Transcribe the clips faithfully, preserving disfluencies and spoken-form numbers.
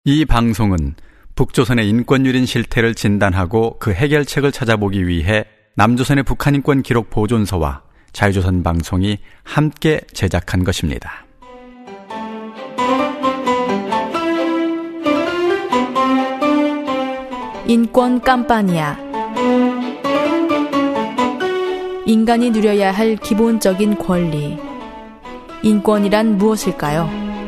이 방송은 북조선의 인권유린 실태를 진단하고 그 해결책을 찾아보기 위해 남조선의 북한인권 기록 보존소와 자유조선 방송이 함께 제작한 것입니다. 인권 깜파니아. 인간이 누려야 할 기본적인 권리. 인권이란 무엇일까요?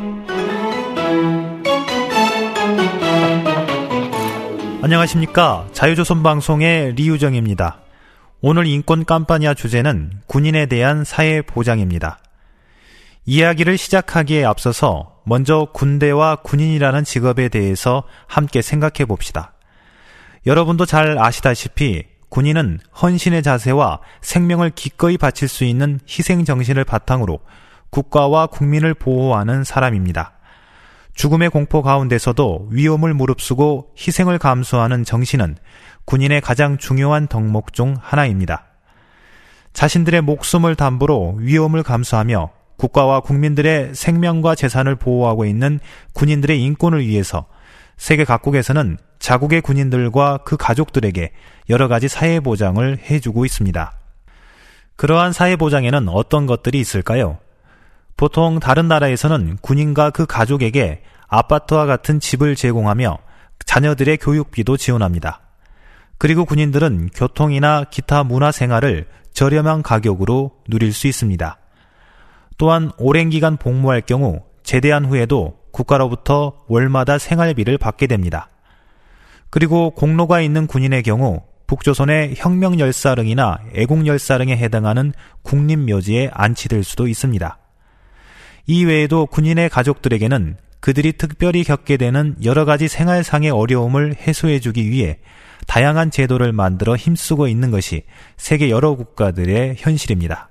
안녕하십니까. 자유조선 방송의 리유정입니다. 오늘 인권 깜파니아 주제는 군인에 대한 사회 보장입니다. 이야기를 시작하기에 앞서서 먼저 군대와 군인이라는 직업에 대해서 함께 생각해 봅시다. 여러분도 잘 아시다시피 군인은 헌신의 자세와 생명을 기꺼이 바칠 수 있는 희생정신을 바탕으로 국가와 국민을 보호하는 사람입니다. 죽음의 공포 가운데서도 위험을 무릅쓰고 희생을 감수하는 정신은 군인의 가장 중요한 덕목 중 하나입니다. 자신들의 목숨을 담보로 위험을 감수하며 국가와 국민들의 생명과 재산을 보호하고 있는 군인들의 인권을 위해서 세계 각국에서는 자국의 군인들과 그 가족들에게 여러 가지 사회보장을 해주고 있습니다. 그러한 사회보장에는 어떤 것들이 있을까요? 보통 다른 나라에서는 군인과 그 가족에게 아파트와 같은 집을 제공하며 자녀들의 교육비도 지원합니다. 그리고 군인들은 교통이나 기타 문화생활을 저렴한 가격으로 누릴 수 있습니다. 또한 오랜 기간 복무할 경우 제대한 후에도 국가로부터 월마다 생활비를 받게 됩니다. 그리고 공로가 있는 군인의 경우 북조선의 혁명열사릉이나 애국열사릉에 해당하는 국립묘지에 안치될 수도 있습니다. 이 외에도 군인의 가족들에게는 그들이 특별히 겪게 되는 여러 가지 생활상의 어려움을 해소해주기 위해 다양한 제도를 만들어 힘쓰고 있는 것이 세계 여러 국가들의 현실입니다.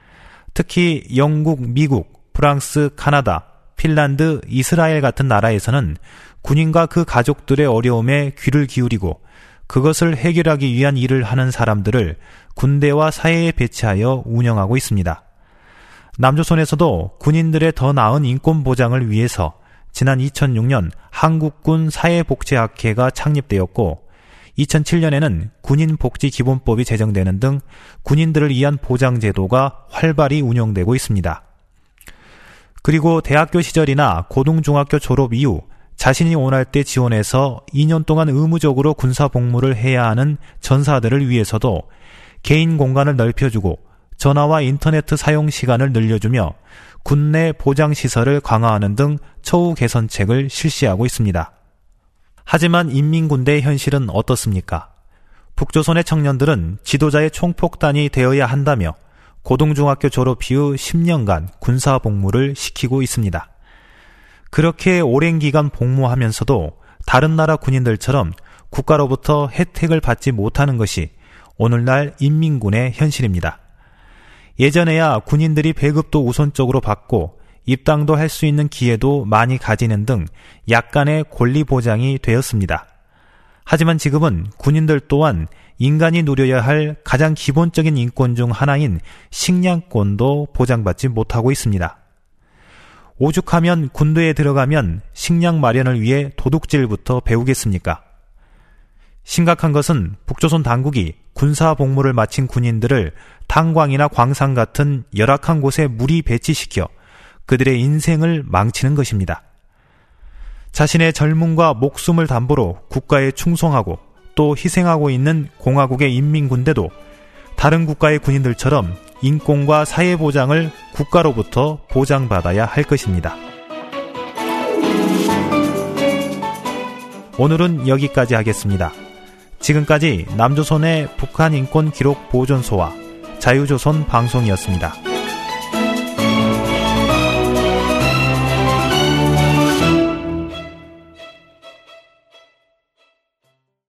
특히 영국, 미국, 프랑스, 카나다, 핀란드, 이스라엘 같은 나라에서는 군인과 그 가족들의 어려움에 귀를 기울이고 그것을 해결하기 위한 일을 하는 사람들을 군대와 사회에 배치하여 운영하고 있습니다. 남조선에서도 군인들의 더 나은 인권 보장을 위해서 지난 이천육 년 한국군 사회복지학회가 창립되었고 이천칠 년에는 군인복지기본법이 제정되는 등 군인들을 위한 보장제도가 활발히 운영되고 있습니다. 그리고 대학교 시절이나 고등중학교 졸업 이후 자신이 원할 때 지원해서 이 년 동안 의무적으로 군사복무를 해야 하는 전사들을 위해서도 개인 공간을 넓혀주고 전화와 인터넷 사용 시간을 늘려주며 군내 보장시설을 강화하는 등 처우 개선책을 실시하고 있습니다. 하지만 인민군대의 현실은 어떻습니까? 북조선의 청년들은 지도자의 총폭탄이 되어야 한다며 고등중학교 졸업 이후 십 년간 군사복무를 시키고 있습니다. 그렇게 오랜 기간 복무하면서도 다른 나라 군인들처럼 국가로부터 혜택을 받지 못하는 것이 오늘날 인민군의 현실입니다. 예전에야 군인들이 배급도 우선적으로 받고 입당도 할 수 있는 기회도 많이 가지는 등 약간의 권리 보장이 되었습니다. 하지만 지금은 군인들 또한 인간이 누려야 할 가장 기본적인 인권 중 하나인 식량권도 보장받지 못하고 있습니다. 오죽하면 군대에 들어가면 식량 마련을 위해 도둑질부터 배우겠습니까? 심각한 것은 북조선 당국이 군사 복무를 마친 군인들을 탄광이나 광산 같은 열악한 곳에 무리 배치시켜 그들의 인생을 망치는 것입니다. 자신의 젊음과 목숨을 담보로 국가에 충성하고 또 희생하고 있는 공화국의 인민군대도 다른 국가의 군인들처럼 인권과 사회보장을 국가로부터 보장받아야 할 것입니다. 오늘은 여기까지 하겠습니다. 지금까지 남조선의 북한 인권 기록 보존소와 자유조선 방송이었습니다.